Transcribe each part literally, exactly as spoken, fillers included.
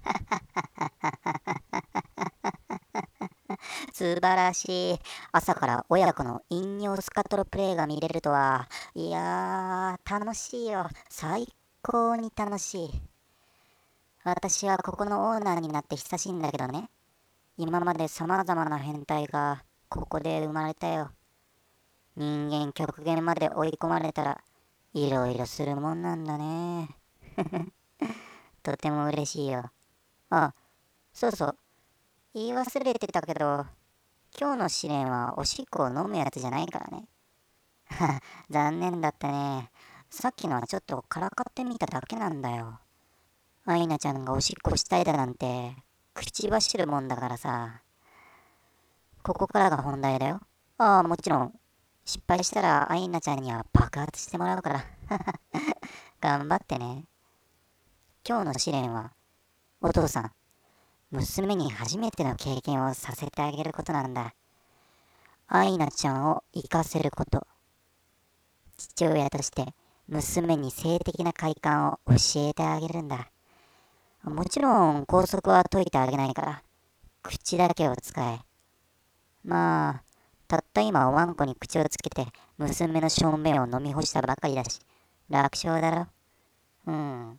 素晴らしい。朝から親子の飲尿スカトロプレイが見れるとは。いやー、楽しいよ。最高に楽しい。私はここのオーナーになって久しいんだけどね。今まで様々な変態がここで生まれたよ。人間極限まで追い込まれたらいろいろするもんなんだね。とても嬉しいよ。あ、そうそう。言い忘れてたけど、今日の試練はおしっこを飲むやつじゃないからね。残念だったね。さっきのはちょっとからかってみただけなんだよ。アイナちゃんがおしっこしたいだなんて口走るもんだからさ。ここからが本題だよ。ああ、もちろん。失敗したらアイナちゃんには爆発してもらうから。頑張ってね。今日の試練は、お父さん、娘に初めての経験をさせてあげることなんだ。アイナちゃんを生かせること。父親として娘に性的な快感を教えてあげるんだ。もちろん校則は解いてあげないから、口だけを使え。まあ、たった今おわんこに口をつけて娘の正面を飲み干したばかりだし、楽勝だろ。うん。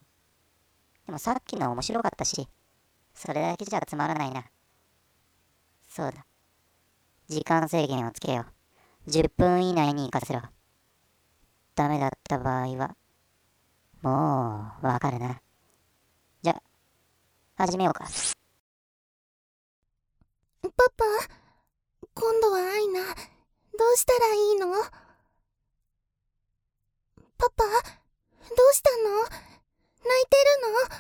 でもさっきの面白かったし、それだけじゃつまらないな。そうだ。時間制限をつけよう。じゅっぷん以内に行かせろ。ダメだった場合は、もうわかるな。じゃ、始めようか。 パパ、今度はアイナ、どうしたらいいの？パパ、どうしたの？泣いてるの？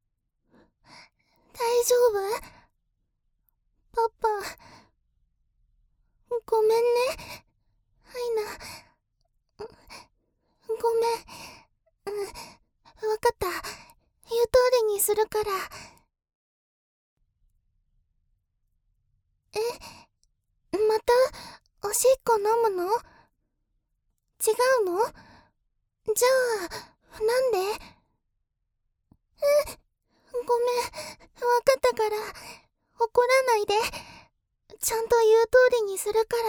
大丈夫？パパ、ごめんね。アイナ、ごめん。うん、わかった。言う通りにするから。え、また、おしっこ飲むの？違うの？じゃあ、なんで？え、ごめん。わかったから、怒らないで。ちゃんと言う通りにするから。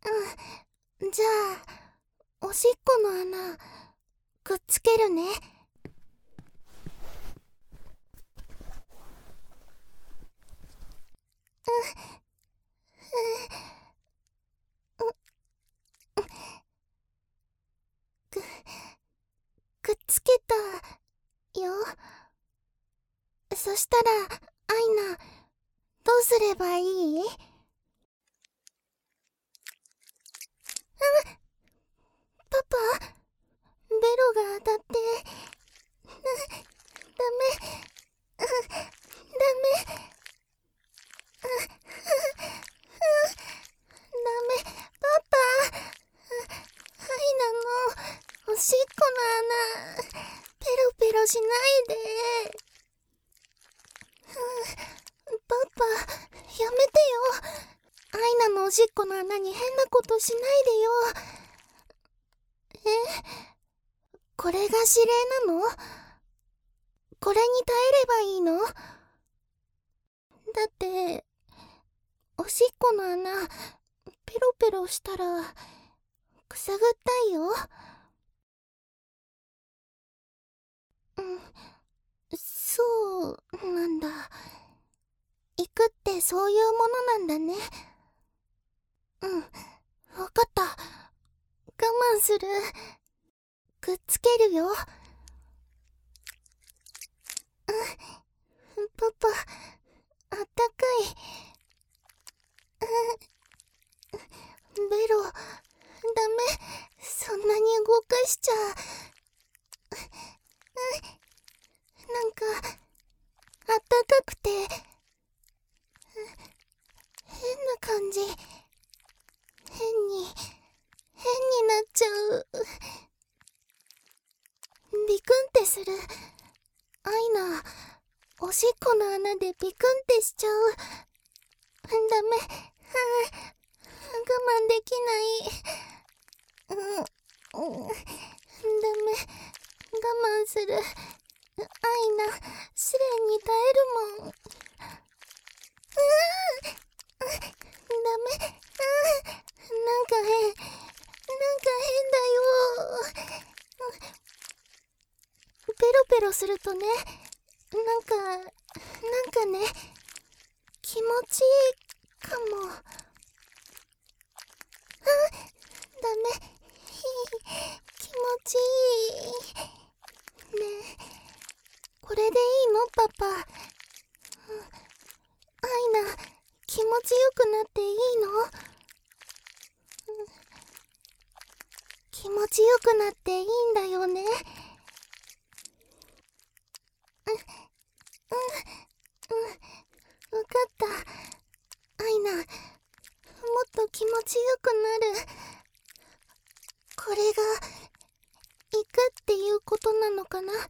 うん。じゃあ、おしっこの穴、くっつけるね。うん。うん。く、くっつけたよ。そしたら、アイナ、どうすればいい？うん、パパ、ベロが当たって、ダメ、ダメ、ダメ、パパ、アイナのおしっこの穴、ペロペロしないで。パパ、やめてよ。アイナのおしっこの穴に変なことしないでよ。え？これが指令なの？これに耐えればいいの？だって、おしっこの穴、ペロペロしたら、くすぐったいよ。うん、そうなんだ。行くってそういうものなんだね。うん、わかった。我慢する。くっつけるよ。うん、パパ、あったかい。うん、ベロ、ダメ。そんなに動かしちゃ。うん、なんか、あったかくて、変な感じ。変に、変になっちゃう。ビクンってする。アイナ、おしっこの穴でビクンってしちゃう。ダメ。我慢できない。うん、うん、ダメ。我慢する。アイナ、試練に耐えるもん。うーダメ。あーなんか変。なんか変だよ。ペロペロするとね、なんか、なんかね、気持ちいいかも。あ、ダメ。気持ちいい。ねえ、これでいいのパパ。アイナ、気持ちよくなっていいの？気持ちよくなっていいんだよね。うん、うん、うん、わかった。アイナ、もっと気持ちよくなる。これが、行くっていうことなのかな？アイ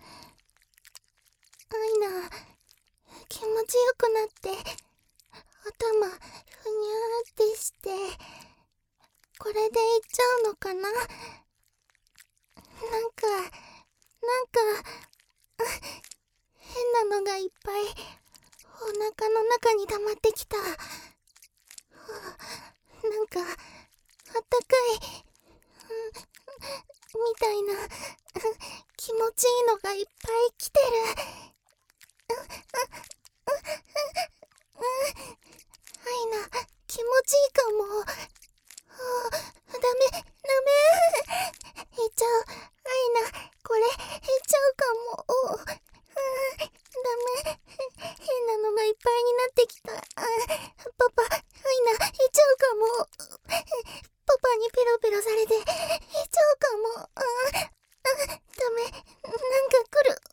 ナ、気持ちよくなって、頭、ふにゃーってして、これで行っちゃうのかな？なんか、なんか、変なのがいっぱい、お腹の中に溜まってきた。なんか、あったかい、みたいな、気持ちいいのがいっぱい来てる。アイナ、気持ちいいかも。ダメ、ダメ。いっちゃう。アイナ、これ、いっちゃうかも。ダメ。変なのがいっぱいになってきた。パパ、アイナ、いっちゃうかも。パパにペロペロされて、いっちゃうかも。ダメ。なんか来る。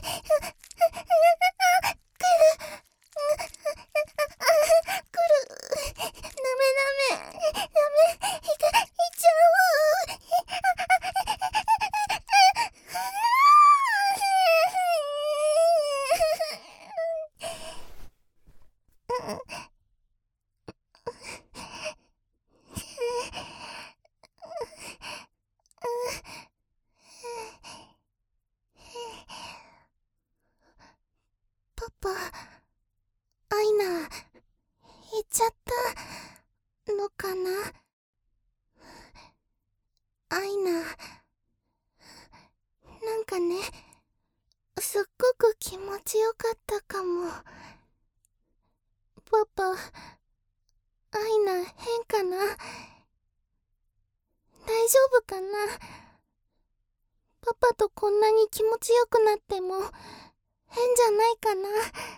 パパ、アイナ、行っちゃったのかな？アイナ、なんかね、すっごく気持ちよかったかも。パパ、アイナ変かな？大丈夫かな？パパとこんなに気持ちよくなっても変じゃないかな？